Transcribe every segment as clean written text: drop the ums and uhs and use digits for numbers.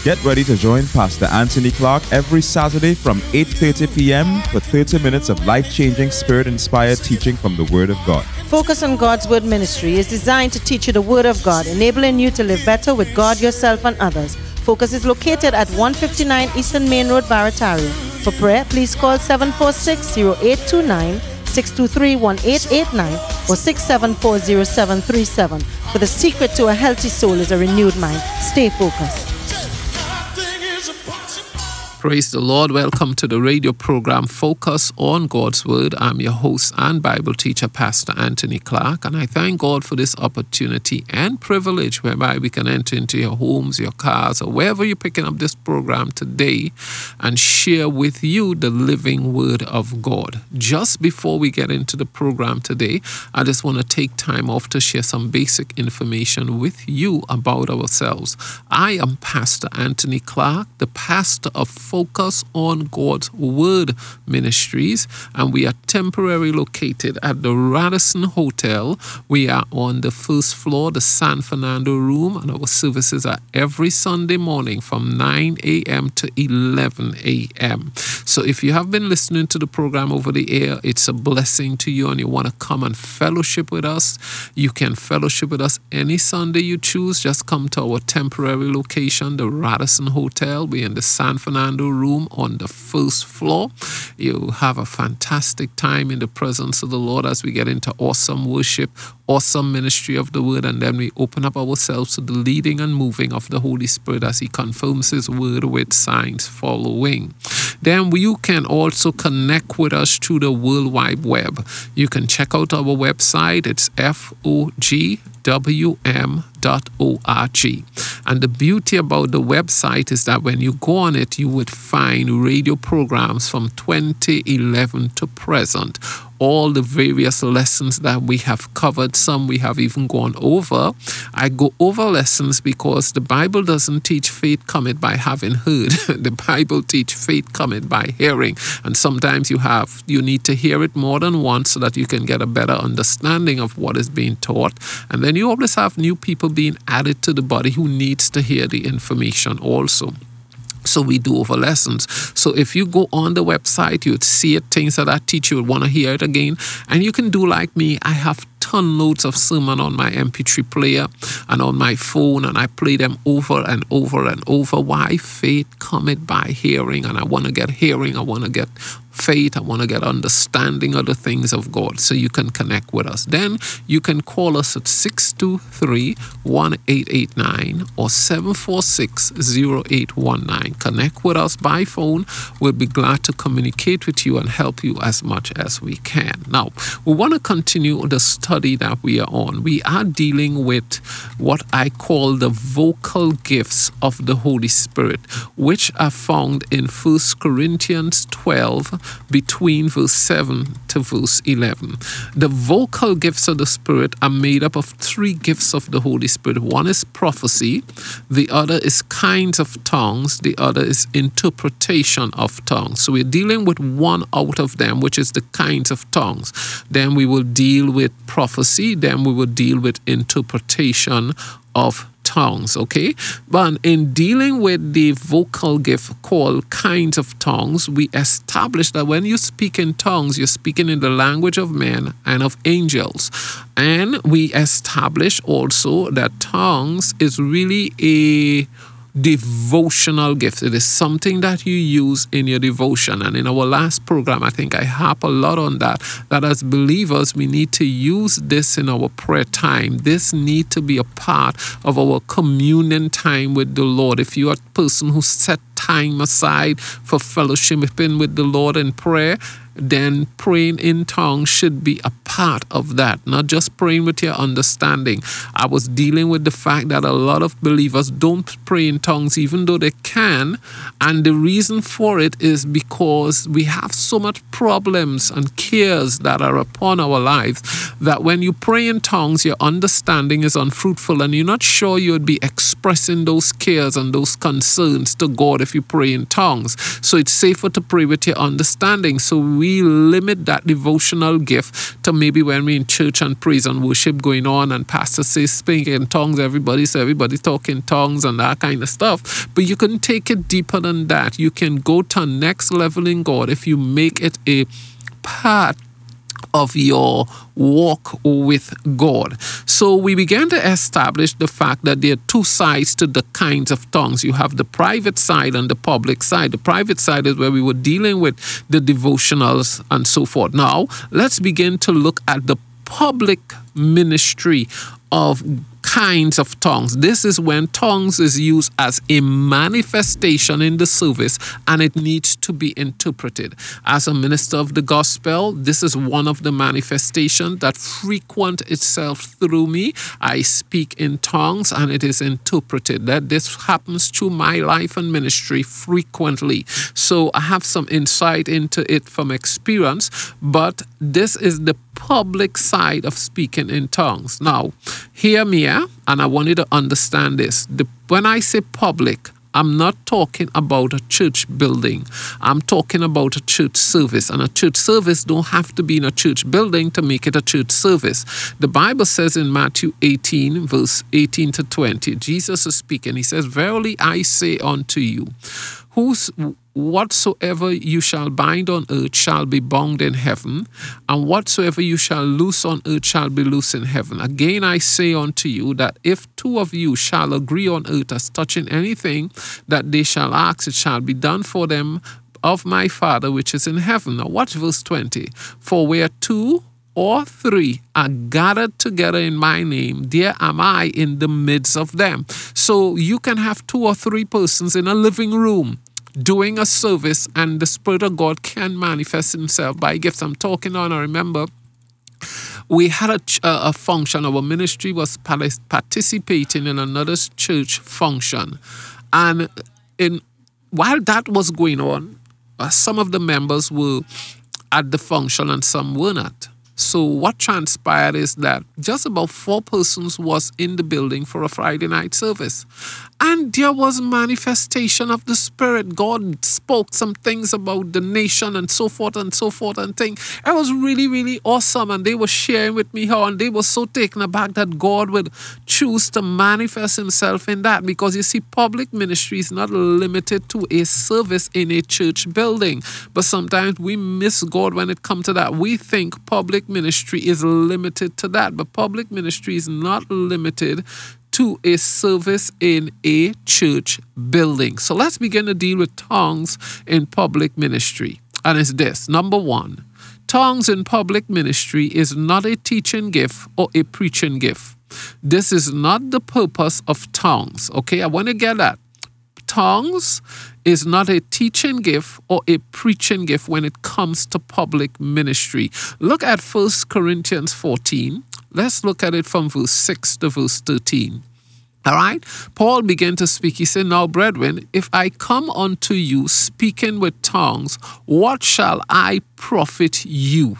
Get ready to join Pastor Anthony Clark every Saturday from 8:30 p.m. for 30 minutes of life-changing, Spirit-inspired teaching from the Word of God. Focus on God's Word Ministry is designed to teach you the Word of God, enabling you to live better with God, yourself, and others. Focus is located at 159 Eastern Main Road, Barataria. For prayer, please call 746-0829, 623-1889, or 674-0737. For the secret to a healthy soul is a renewed mind. Stay focused. Praise the Lord. Welcome to the radio program Focus on God's Word. I'm your host and Bible teacher, Pastor Anthony Clark, and I thank God for this opportunity and privilege whereby we can enter into your homes, your cars, or wherever you're picking up this program today and share with you the living Word of God. Just before we get into the program today, I just want to take time off to share some basic information with you about ourselves. I am Pastor Anthony Clark, the pastor of Focus on God's Word Ministries, and we are temporarily located at the Radisson Hotel. We are on the first floor, the San Fernando room, and our services are every Sunday morning from 9 a.m. to 11 a.m. So if you have been listening to the program over the air, it's a blessing to you and you want to come and fellowship with us, you can fellowship with us any Sunday you choose. Just come to our temporary location, the Radisson Hotel. We're in the San Fernando room on the first floor. You have a fantastic time in the presence of the Lord as we get into awesome worship, awesome ministry of the Word, and then we open up ourselves to the leading and moving of the Holy Spirit as He confirms His Word with signs following. Then you can also connect with us through the World Wide Web. You can check out our website. It's fogwm.org. And the beauty about the website is that when you go on it, you would find radio programs from 2011 to present. All the various lessons that we have covered, some we have even gone over. I go over lessons because the Bible doesn't teach faith cometh by having heard. The Bible teach faith cometh by hearing. And sometimes you need to hear it more than once so that you can get a better understanding of what is being taught. And then you always have new people being added to the body who needs to hear the information also. So we do over lessons. So if you go on the website, you would see it, things that I teach, you would want to hear it again. And you can do like me. I have ton loads of sermon on my MP3 player and on my phone, and I play them over and over and over. Why? Faith cometh by hearing, and I want to get hearing. I want to get faith. I want to get understanding of the things of God. So you can connect with us. Then you can call us at 623-1889 or 746-0819. Connect with us by phone. We'll be glad to communicate with you and help you as much as we can. Now, we want to continue the study that we are on. We are dealing with what I call the vocal gifts of the Holy Spirit, which are found in 1 Corinthians 12, between verse 7 to verse 11. The vocal gifts of the Spirit are made up of 3 gifts of the Holy Spirit. One is prophecy, the other is kinds of tongues, the other is interpretation of tongues. So we're dealing with one out of them, which is the kinds of tongues. Then we will deal with prophecy, then we will deal with interpretation of tongues, okay? But in dealing with the vocal gift called kinds of tongues, we establish that when you speak in tongues, you're speaking in the language of men and of angels. And we establish also that tongues is really a devotional gift. It is something that you use in your devotion. And in our last program, I think I harp a lot on that as believers, we need to use this in our prayer time. This need to be a part of our communion time with the Lord. If you are a person who set time aside for fellowshipping with the Lord in prayer, then praying in tongues should be a part of that, not just praying with your understanding. I was dealing with the fact that a lot of believers don't pray in tongues even though they can, and the reason for it is because we have so much problems and cares that are upon our lives that when you pray in tongues, your understanding is unfruitful and you're not sure you would be expressing those cares and those concerns to God if you pray in tongues. So it's safer to pray with your understanding. So we limit that devotional gift to maybe when we're in church and praise and worship going on and pastor says speak in tongues, everybody talk in tongues and that kind of stuff. But you can take it deeper than that. You can go to next level in God if you make it a part of your walk with God. So we began to establish the fact that there are two sides to the kinds of tongues. You have the private side and the public side. The private side is where we were dealing with the devotionals and so forth. Now, let's begin to look at the public ministry of kinds of tongues. This is when tongues is used as a manifestation in the service and it needs to be interpreted. As a minister of the gospel, this is one of the manifestations that frequent itself through me. I speak in tongues and it is interpreted. That this happens through my life and ministry frequently. So I have some insight into it from experience, but this is the public side of speaking in tongues. Now, hear me out, and I want you to understand this. When I say public, I'm not talking about a church building. I'm talking about a church service. And a church service don't have to be in a church building to make it a church service. The Bible says in Matthew 18, verse 18 to 20, Jesus is speaking. He says, "Verily I say unto you, whatsoever you shall bind on earth shall be bound in heaven, and whatsoever you shall loose on earth shall be loose in heaven. Again I say unto you, that if two of you shall agree on earth as touching anything that they shall ask, it shall be done for them of my Father which is in heaven." Now watch verse 20. "For where two or three are gathered together in my name, there am I in the midst of them." So you can have 2 or 3 persons in a living room doing a service, and the Spirit of God can manifest himself by gifts. I'm talking on, I remember we had a function. Our ministry was participating in another church function. And while that was going on, some of the members were at the function and some were not. So what transpired is that just about 4 persons was in the building for a Friday night service. And there was manifestation of the Spirit. God spoke some things about the nation and so forth and things. It was really, really awesome. And they were sharing with me how, and they were so taken aback that God would choose to manifest himself in that. Because you see, public ministry is not limited to a service in a church building. But sometimes we miss God when it comes to that. We think public ministry is limited to that. But public ministry is not limited to a service in a church building. So let's begin to deal with tongues in public ministry. And it's this. Number 1, tongues in public ministry is not a teaching gift or a preaching gift. This is not the purpose of tongues. Okay, I want to get that. Tongues is not a teaching gift or a preaching gift when it comes to public ministry. Look at 1 Corinthians 14. Let's look at it from verse 6 to verse 13. All right? Paul began to speak. He said, "Now, brethren, if I come unto you speaking with tongues, what shall I profit you?"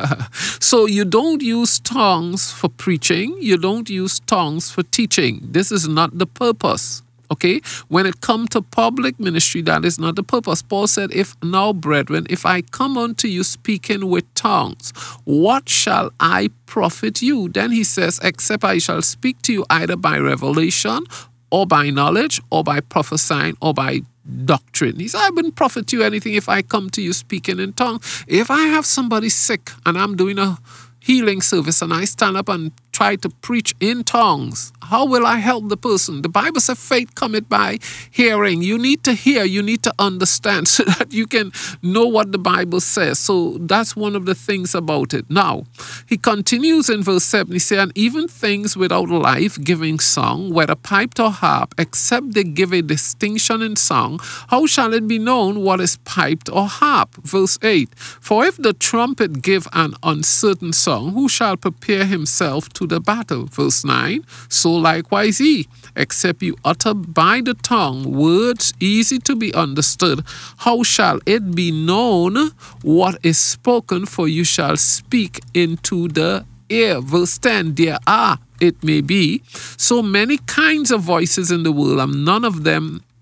So you don't use tongues for preaching. You don't use tongues for teaching. This is not the purpose. Okay, when it comes to public ministry, that is not the purpose. Paul said, "Now, brethren, if I come unto you speaking with tongues, what shall I profit you?" Then he says, "Except I shall speak to you either by revelation or by knowledge or by prophesying or by doctrine." He said, "I wouldn't profit you anything if I come to you speaking in tongues. If I have somebody sick and I'm doing a healing service and I stand up and try to preach in tongues, how will I help the person?" The Bible says faith cometh by hearing. You need to hear, you need to understand so that you can know what the Bible says. So that's one of the things about it. Now, he continues in verse 7. He said, "And even things without life-giving song, whether piped or harp, except they give a distinction in song, how shall it be known what is piped or harp?" Verse 8. "For if the trumpet give an uncertain song, who shall prepare himself to the battle?" Verse 9. "So likewise ye, except you utter by the tongue words easy to be understood, how shall it be known what is spoken? For you shall speak into the air." Verse 10. "There are, it may be, so many kinds of voices in the world, and none of them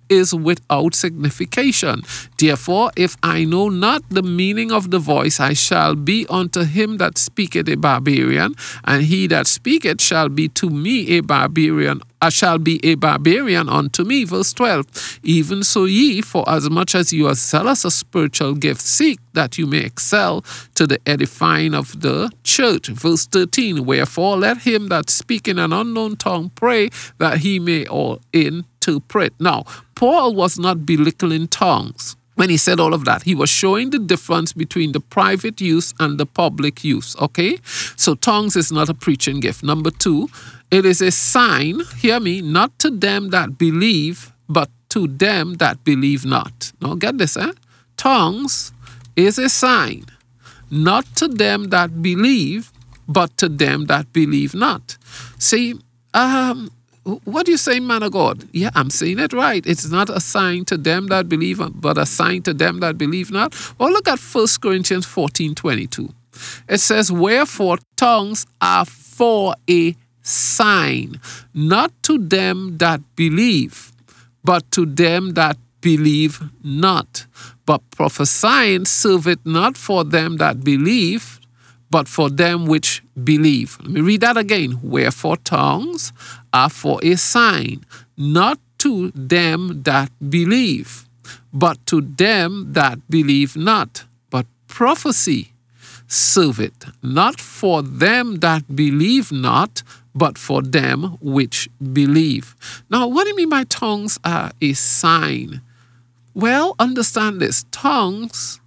is without signification. Therefore, if I know not the meaning of the voice, I shall be unto him that speaketh a barbarian, and he that speaketh shall be to me a barbarian. I shall be a barbarian unto me. Verse 12. Even so ye, for as much as you are zealous of spiritual gifts, seek that you may excel to the edifying of the church. Verse 13. Wherefore let him that speak in an unknown tongue pray that he may all interpret. Now, Paul was not belittling tongues. When he said all of that, he was showing the difference between the private use and the public use, okay? So tongues is not a preaching gift. Number 2, it is a sign, hear me, not to them that believe, but to them that believe not. Now get this, Tongues is a sign, not to them that believe, but to them that believe not. See, what do you say, man of God? Yeah, I'm saying it right. It's not a sign to them that believe, but a sign to them that believe not. Well, look at 1 Corinthians 14:22. It says, wherefore tongues are for a sign, not to them that believe, but to them that believe not. But prophesying serveth not for them that believe, but for them which believe. Let me read that again. Wherefore tongues are for a sign, not to them that believe, but to them that believe not. But prophecy serveth not for them that believe not, but for them which believe. Now, what do you mean by tongues are a sign? Well, understand this. Tongues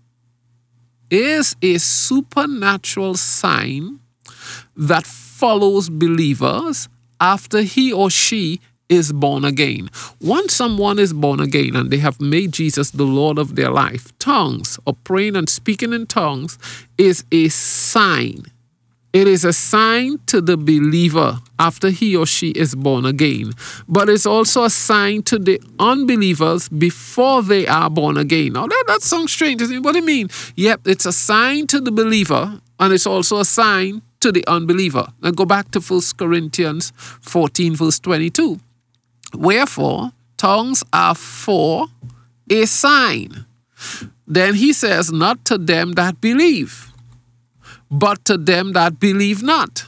is a supernatural sign that follows believers after he or she is born again. Once someone is born again and they have made Jesus the Lord of their life, tongues or praying and speaking in tongues is a sign. It is a sign to the believer after he or she is born again. But it's also a sign to the unbelievers before they are born again. Now that sounds strange. What do you mean? Yep, it's a sign to the believer and it's also a sign to the unbeliever. Now go back to 1 Corinthians 14 verse 22. Wherefore, tongues are for a sign. Then he says, not to them that believe, but to them that believe not.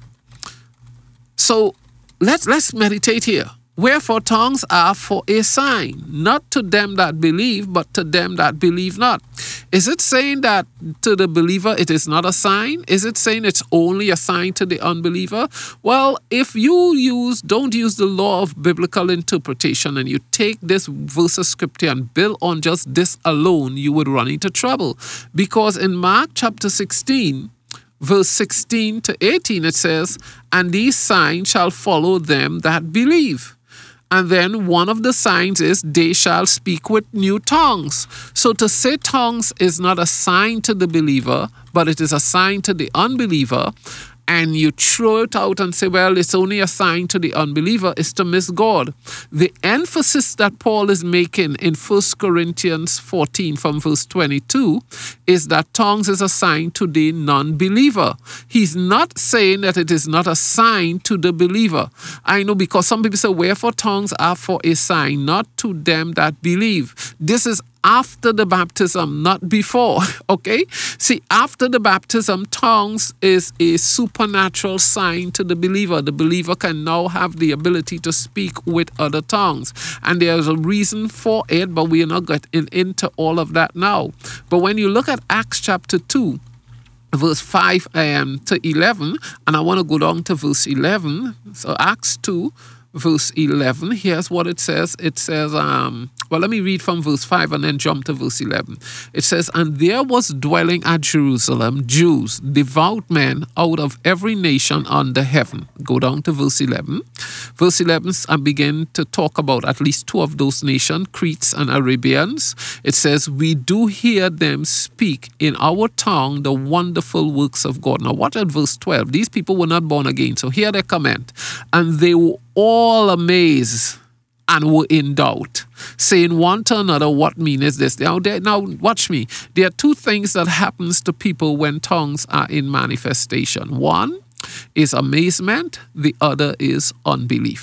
So let's meditate here. Wherefore tongues are for a sign, not to them that believe, but to them that believe not. Is it saying that to the believer it is not a sign? Is it saying it's only a sign to the unbeliever? Well, if you don't use the law of biblical interpretation and you take this verse of scripture and build on just this alone, you would run into trouble. Because in Mark chapter 16, verse 16 to 18, it says, and these signs shall follow them that believe. And then one of the signs is they shall speak with new tongues. So to say tongues is not a sign to the believer, but it is a sign to the unbeliever, and you throw it out and say, well, it's only a sign to the unbeliever, is to miss God. The emphasis that Paul is making in 1 Corinthians 14 from verse 22 is that tongues is a sign to the non-believer. He's not saying that it is not a sign to the believer. I know, because some people say, wherefore tongues are for a sign, not to them that believe. This is after the baptism, not before, okay? See, after the baptism, tongues is a supernatural sign to the believer. The believer can now have the ability to speak with other tongues. And there's a reason for it, but we are not getting into all of that now. But when you look at Acts chapter 2, verse 5 to 11, and I want to go down to verse 11. So Acts 2, verse 11, here's what it says. It says, well, let me read from verse 5 and then jump to verse 11. It says, and there was dwelling at Jerusalem Jews, devout men out of every nation under heaven. Go down to verse 11. Verse 11, I begin to talk about at least two of those nations, Cretes and Arabians. It says, we do hear them speak in our tongue the wonderful works of God. Now, watch at verse 12. These people were not born again. So hear their comment. And they were all amazed and were in doubt, saying one to another, what meaneth this? Now watch me. There are two things that happens to people when tongues are in manifestation. One is amazement. The other is unbelief.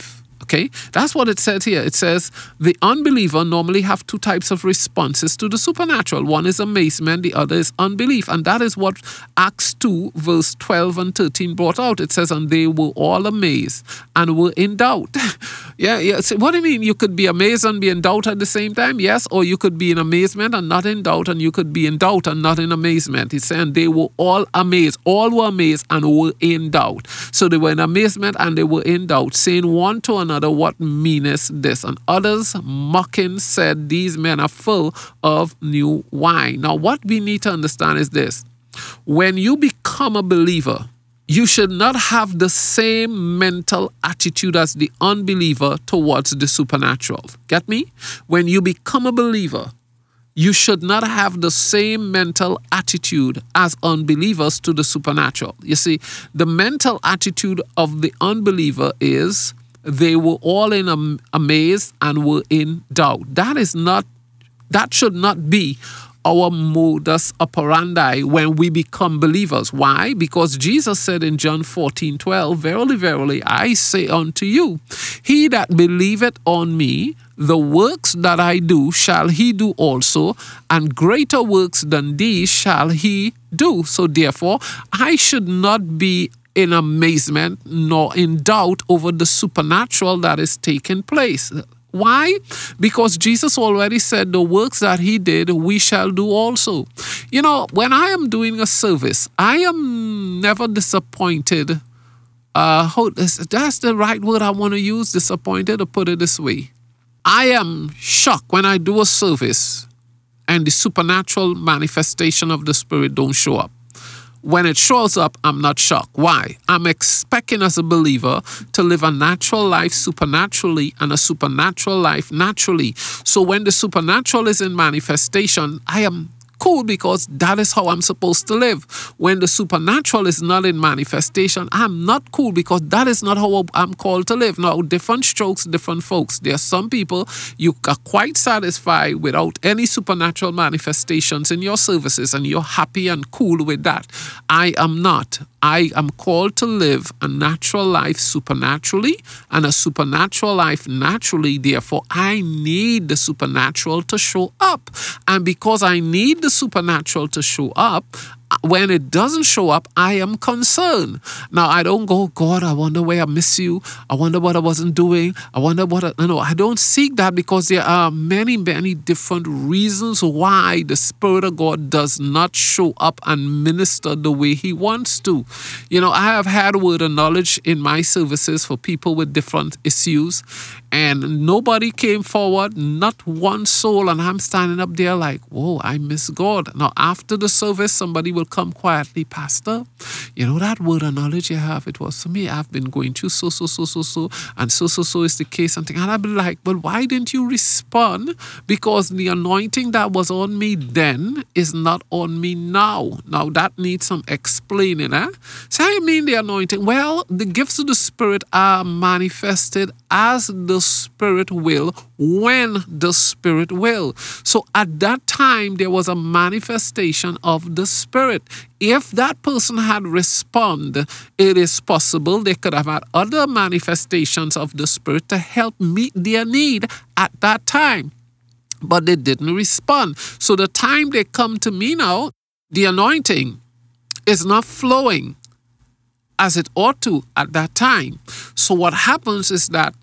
Okay, that's what it says here. It says the unbeliever normally have two types of responses to the supernatural. One is amazement, the other is unbelief. And that is what Acts 2 verse 12 and 13 brought out. It says, and they were all amazed and were in doubt. yeah. So what do you mean? You could be amazed and be in doubt at the same time? Yes. Or you could be in amazement and not in doubt, and you could be in doubt and not in amazement. He's saying they were all amazed. All were amazed and were in doubt. So they were in amazement and they were in doubt, saying one to another, what meaneth this? And others mocking said, these men are full of new wine. Now what we need to understand is this: when you become a believer, you should not have the same mental attitude as the unbeliever towards the supernatural. Get me? When you become a believer, you should not have the same mental attitude as unbelievers to the supernatural. You see, the mental attitude of the unbeliever is they were all in amazed and were in doubt. That should not be our modus operandi when we become believers. Why? Because Jesus said in John 14:12, verily, verily, I say unto you, he that believeth on me, the works that I do shall he do also, and greater works than these shall he do. So therefore, I should not be in amazement nor in doubt over the supernatural that is taking place. Why? Because Jesus already said the works that he did, we shall do also. You know, when I am doing a service, I am never disappointed. That's the right word I want to use, disappointed, or put it this way. I am shocked when I do a service and the supernatural manifestation of the Spirit don't show up. When it shows up, I'm not shocked. Why? I'm expecting as a believer to live a natural life supernaturally and a supernatural life naturally. So when the supernatural is in manifestation, I am cool because that is how I'm supposed to live. When the supernatural is not in manifestation, I'm not cool because that is not how I'm called to live. Now, different strokes, different folks. There are some people you are quite satisfied without any supernatural manifestations in your services and you're happy and cool with that. I am not. I am called to live a natural life supernaturally and a supernatural life naturally. Therefore, I need the supernatural to show up. And because I need the supernatural to show up, when it doesn't show up, I am concerned. Now, I don't go, God, I wonder where I miss you. I wonder what I wasn't doing. I wonder what I don't seek that, because there are many, many different reasons why the Spirit of God does not show up and minister the way he wants to. You know, I have had word of knowledge in my services for people with different issues, and nobody came forward, not one soul, and I'm standing up there like, whoa, I miss God. Now, after the service, somebody will come quietly, Pastor, you know that word of knowledge you have, it was for me. I've been going through so, and so is the case. And I'll be like, but why didn't you respond? Because the anointing that was on me then is not on me now. Now, that needs some explaining, eh? So I mean the anointing. Well, the gifts of the Spirit are manifested as the Spirit will, when the Spirit will. So at that time, there was a manifestation of the Spirit. If that person had responded, it is possible they could have had other manifestations of the Spirit to help meet their need at that time. But they didn't respond. So the time they come to me now, the anointing is not flowing as it ought to at that time. So what happens is that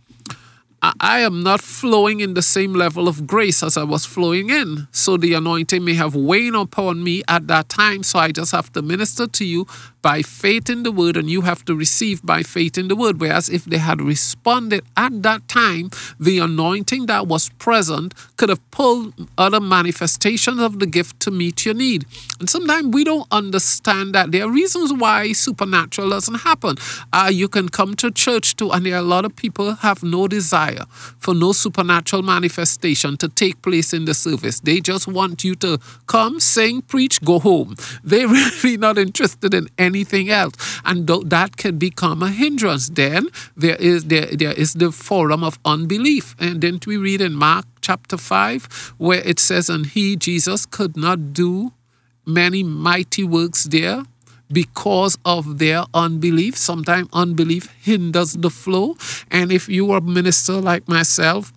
I am not flowing in the same level of grace as I was flowing in. So the anointing may have waned upon me at that time. So I just have to minister to you by faith in the word, and you have to receive by faith in the word. Whereas if they had responded at that time, the anointing that was present could have pulled other manifestations of the gift to meet your need. And sometimes we don't understand that there are reasons why supernatural doesn't happen. You can come to church too, and there are a lot of people have no desire for no supernatural manifestation to take place in the service. They just want you to come, sing, preach, go home. They're really not interested in anything else, and that can become a hindrance. Then there is the forum of unbelief. And then we read in Mark chapter 5 where it says, and he, Jesus, could not do many mighty works there because of their unbelief. Sometimes unbelief hinders the flow. And if you are a minister like myself,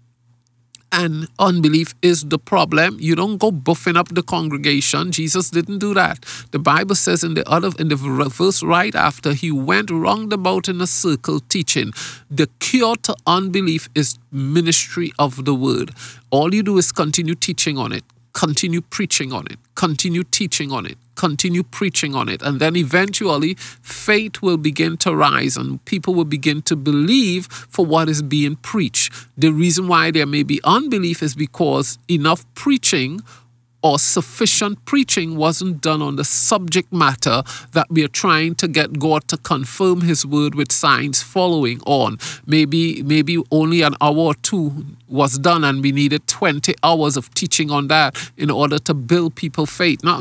and unbelief is the problem, you don't go buffing up the congregation. Jesus didn't do that. The Bible says in the verse right after, he went round about in a circle teaching. The cure to unbelief is ministry of the word. All you do is continue teaching on it, continue preaching on it, continue teaching on it, continue preaching on it, and then eventually faith will begin to rise and people will begin to believe for what is being preached. The reason why there may be unbelief is because enough preaching or sufficient preaching wasn't done on the subject matter that we are trying to get God to confirm his word with signs following on. Maybe only an hour or two was done and we needed 20 hours of teaching on that in order to build people's faith. Now,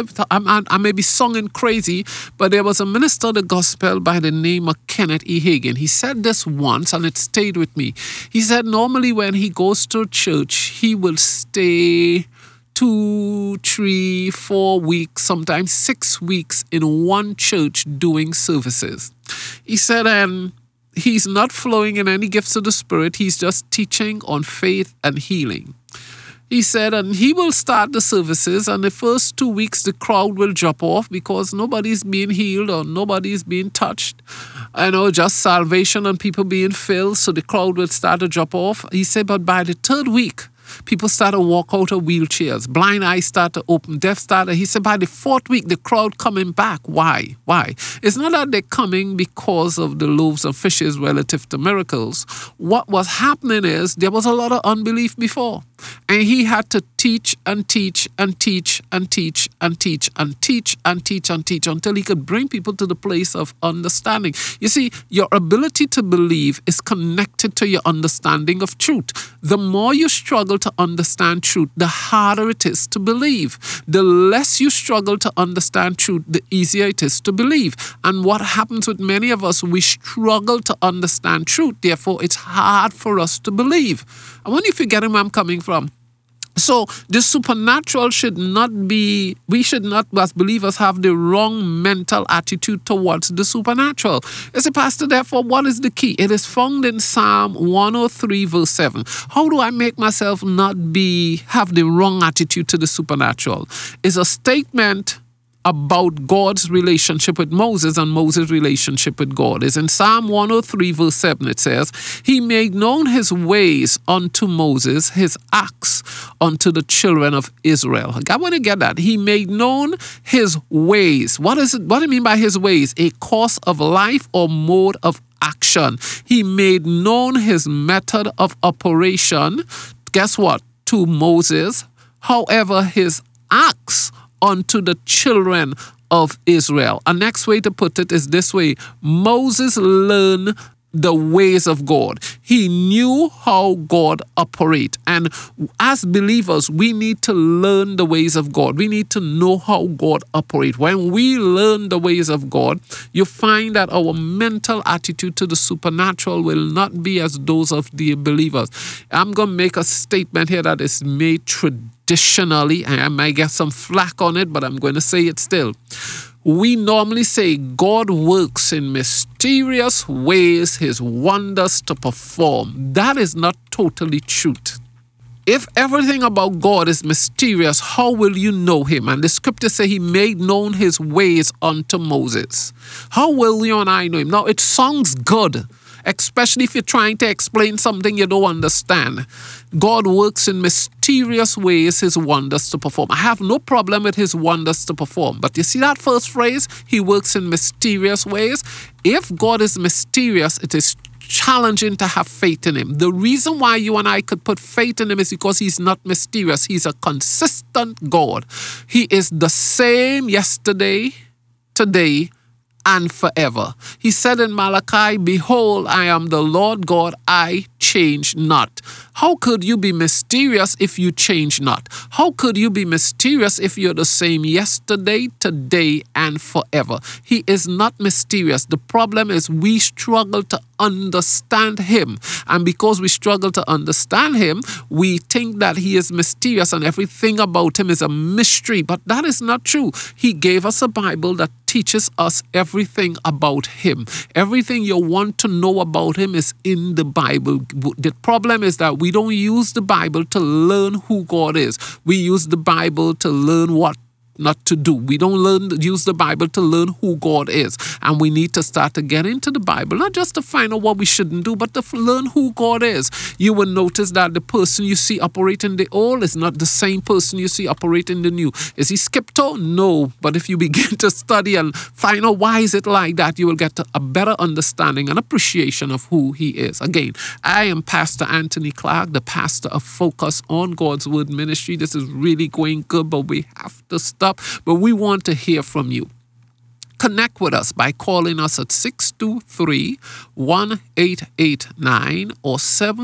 I may be singing crazy, but there was a minister of the gospel by the name of Kenneth E. Hagin. He said this once and it stayed with me. He said normally when he goes to church, he will stay 2, 3, 4 weeks, sometimes 6 weeks in one church doing services. He said, and he's not flowing in any gifts of the Spirit. He's just teaching on faith and healing. He said, and he will start the services, and the first 2 weeks the crowd will drop off because nobody's being healed or nobody's being touched. Just salvation and people being filled, so the crowd will start to drop off. He said, but by the third week, people start to walk out of wheelchairs. Blind eyes start to open. Deaf start. He said by the fourth week, the crowd coming back. Why? It's not that they're coming because of the loaves and fishes relative to miracles. What was happening is there was a lot of unbelief before. And he had to teach and teach and teach and teach and teach and teach and teach and teach until he could bring people to the place of understanding. You see, your ability to believe is connected to your understanding of truth. The more you struggle to understand truth, the harder it is to believe. The less you struggle to understand truth, the easier it is to believe. And what happens with many of us, we struggle to understand truth. Therefore, it's hard for us to believe. I wonder if you're getting where I'm coming from. So the supernatural we should not as believers have the wrong mental attitude towards the supernatural. You say, Pastor, therefore, what is the key? It is found in Psalm 103 verse 7. How do I make myself not have the wrong attitude to the supernatural? It's a statement about God's relationship with Moses and Moses' relationship with God. Is in Psalm 103 verse 7 it says, he made known his ways unto Moses, his acts unto the children of Israel. I want to get that. He made known his ways. What is it? What do you mean by his ways? A course of life or mode of action. He made known his method of operation. Guess what? To Moses. However, his acts unto the children of Israel. A next way to put it is this way. Moses learned the ways of God. He knew how God operates. And as believers, we need to learn the ways of God. We need to know how God operates. When we learn the ways of God, you find that our mental attitude to the supernatural will not be as those of the believers. I'm going to make a statement here that is made traditionally. I might get some flack on it, but I'm going to say it still. We normally say God works in mysterious ways, his wonders to perform. That is not totally truth. If everything about God is mysterious, how will you know him? And the scriptures say he made known his ways unto Moses. How will you and I know him? Now, it sounds good, especially if you're trying to explain something you don't understand. God works in mysterious ways, his wonders to perform. I have no problem with his wonders to perform. But you see that first phrase, he works in mysterious ways? If God is mysterious, it is challenging to have faith in him. The reason why you and I could put faith in him is because he's not mysterious. He's a consistent God. He is the same yesterday, today, and forever. He said in Malachi, behold, I am the Lord God, I change not. How could you be mysterious if you change not? How could you be mysterious if you're the same yesterday, today, and forever? He is not mysterious. The problem is we struggle to understand him. And because we struggle to understand him, we think that he is mysterious and everything about him is a mystery. But that is not true. He gave us a Bible that teaches us everything about him. Everything you want to know about him is in the Bible. The problem is that we don't use the Bible to learn who God is. We use the Bible to learn what not to do. We don't use the Bible to learn who God is. And we need to start to get into the Bible, not just to find out what we shouldn't do, but to learn who God is. You will notice that the person you see operating the old is not the same person you see operating the new. Is he Skipto? No. But if you begin to study and find out why is it like that, you will get a better understanding and appreciation of who he is. Again, I am Pastor Anthony Clark, the pastor of Focus on God's Word Ministry. This is really going good, but we have to stop. But we want to hear from you. Connect with us by calling us at 623-1889 or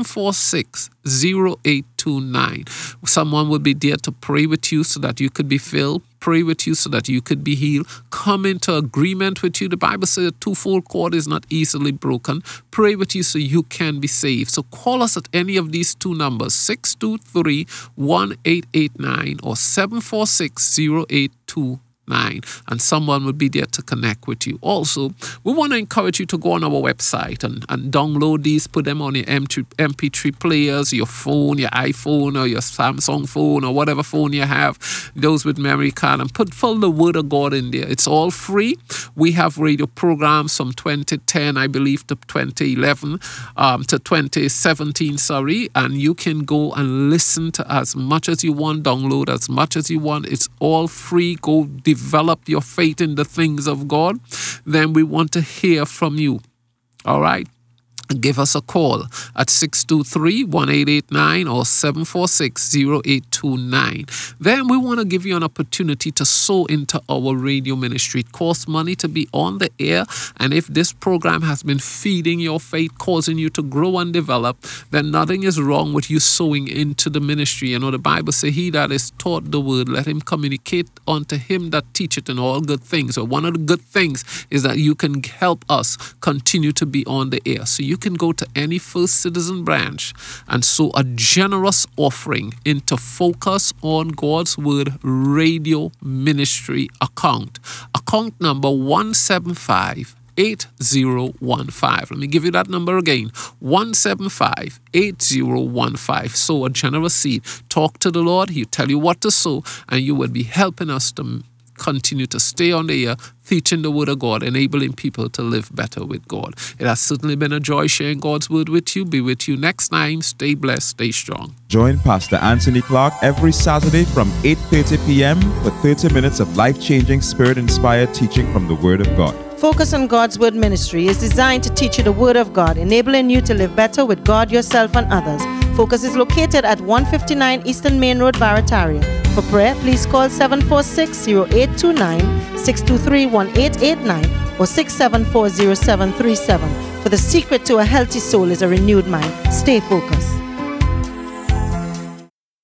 746-0829. Someone will be there to pray with you so that you could be filled, pray with you so that you could be healed, come into agreement with you. The Bible says a twofold cord is not easily broken. Pray with you so you can be saved. So call us at any of these two numbers, 623-1889 or 746-0829. And someone will be there to connect with you. Also, we want to encourage you to go on our website and download these, put them on your MP3 players, your phone, your iPhone or your Samsung phone or whatever phone you have, those with memory card, and put full the Word of God in there. It's all free. We have radio programs from 2010, I believe, to 2011, to 2017, and you can go and listen to as much as you want, download as much as you want. It's all free. Go develop your faith in the things of God. Then we want to hear from you. All right. Give us a call at 623-1889 or 746-0829. Then we want to give you an opportunity to sow into our radio ministry. It costs money to be on the air, and if this program has been feeding your faith, causing you to grow and develop, then nothing is wrong with you sowing into the ministry. You know, the Bible says, he that is taught the word, let him communicate unto him that teacheth in all good things. So one of the good things is that you can help us continue to be on the air. So you can go to any First Citizen branch and sow a generous offering into Focus on God's Word Radio Ministry account number 175-8015. Let me give you that number again, 175-8015. Sow a generous seed. Talk to the Lord. He'll tell you what to sow, and you will be helping us to continue to stay on the air, teaching the Word of God, enabling people to live better with God. It has certainly been a joy sharing God's Word with you. Be with you next time. Stay blessed, stay strong. Join Pastor Anthony Clark every Saturday from 8:30 p.m. for 30 minutes of life-changing, Spirit-inspired teaching from the Word of God. Focus on God's Word Ministry is designed to teach you the Word of God, enabling you to live better with God, yourself, and others. Focus is located at 159 Eastern Main Road, Barataria. For prayer, please call 746-0829, 623-1889, or 674-0737. For the secret to a healthy soul is a renewed mind. Stay focused.